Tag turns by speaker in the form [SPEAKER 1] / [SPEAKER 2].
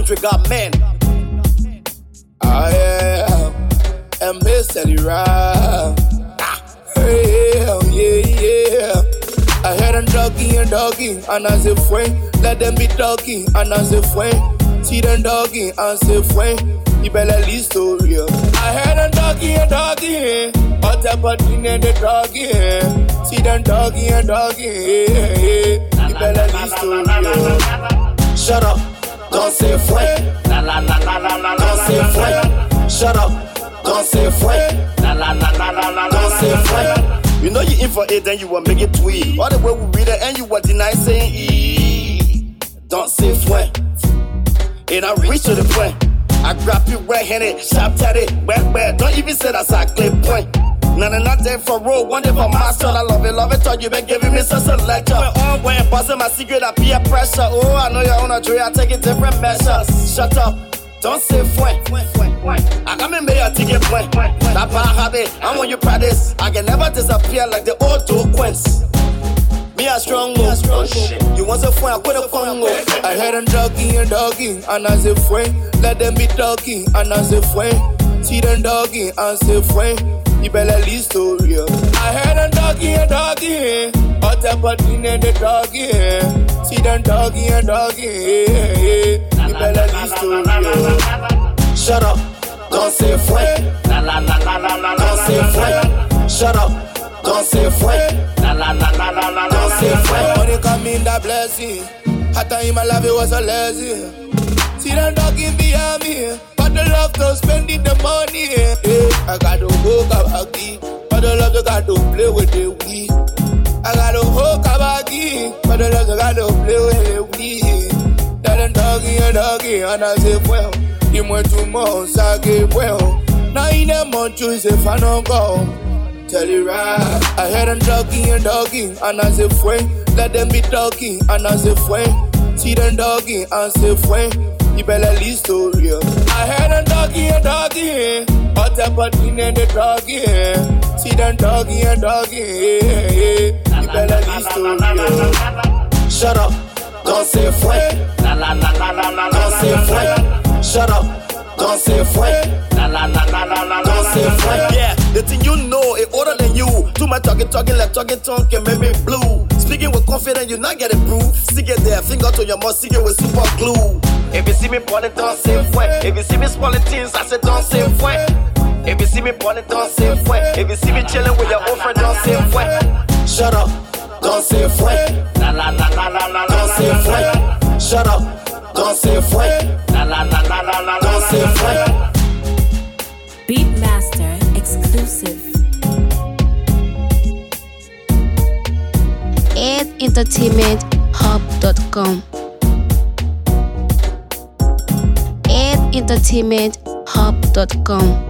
[SPEAKER 1] country got men.
[SPEAKER 2] I am a mystery rap. Yeah. I heard them talking, and I say fue. Let them be talking, and I say fue. See them talking, and say fue. You better listen to you. I heard them talking, but the button and the talking. See them talking, you better listen to you. Shut up, don't say fue. Don't say fue. Shut up, don't say fue. Don't say fue.
[SPEAKER 1] You know you in for it, then you will make it tweet. All the way we read it, and you will deny saying E. Don't say fue. And I reach to the point. I grab you red-handed, sharp-tatted, wet. Don't even say that's a clear point. Not there for road, one day for master. I love it, thought you been giving me such a lecture. On when busting my secret, I peer pressure. Oh, I know you're on a tree, I take it different measures. Shut up, don't say fue. I come in mayor to get point. That bad habit, I want you practice. I can never disappear like the old two quints. Me a strong move. Oh, shit. You want a fue, I quit a Congo.
[SPEAKER 2] I heard them talking, and I say fue. Let them be talking, and I say fue. See them talking, and say fue. You better listen to you. I heard them talking, but the button and the talking. See them talking, you better listen to you. Shut up, don't say fue. Don't say fue. Shut up, don't say fue. Don't say fue. Money come in that blessing. At time my life it was a lazy. See them talking behind me, but the love to spending the money. I got to hook up again, but the love to got to play with the weed. I got to hook up again, but the love to got to play with the weed. That them talking, and I say well, you went 2 months, I get well. Now in a month you say if I don't go. Tell you right, I heard them talking, and I say fue. Let them be talking, and I say fue. See them talking, and say fue. You better listen to you. I heard them talking, but the button and the talking. See them talking, you better listen to you. Shut up, don't say fue. Don't say fue. Shut up, don't say fue. Don't say fue.
[SPEAKER 1] Yeah, the thing you know is older than you. Too much talking, like talking can make me blue. Speaking with confidence, you not get it proof. Stick it there, finger to your mouth, stick it with super glue. If you see me balling, don't say fue. If you see me spoiling things, I said don't say fue. If you see me balling, don't say fue. If you see me chilling with your old friend, don't say fue.
[SPEAKER 2] Shut up, don't say fue. Don't say fue. Shut up, don't say fue. Don't say fue.
[SPEAKER 3] Beatmaster exclusive. AdEntertainmentHub.com. AdEntertainmentHub.com.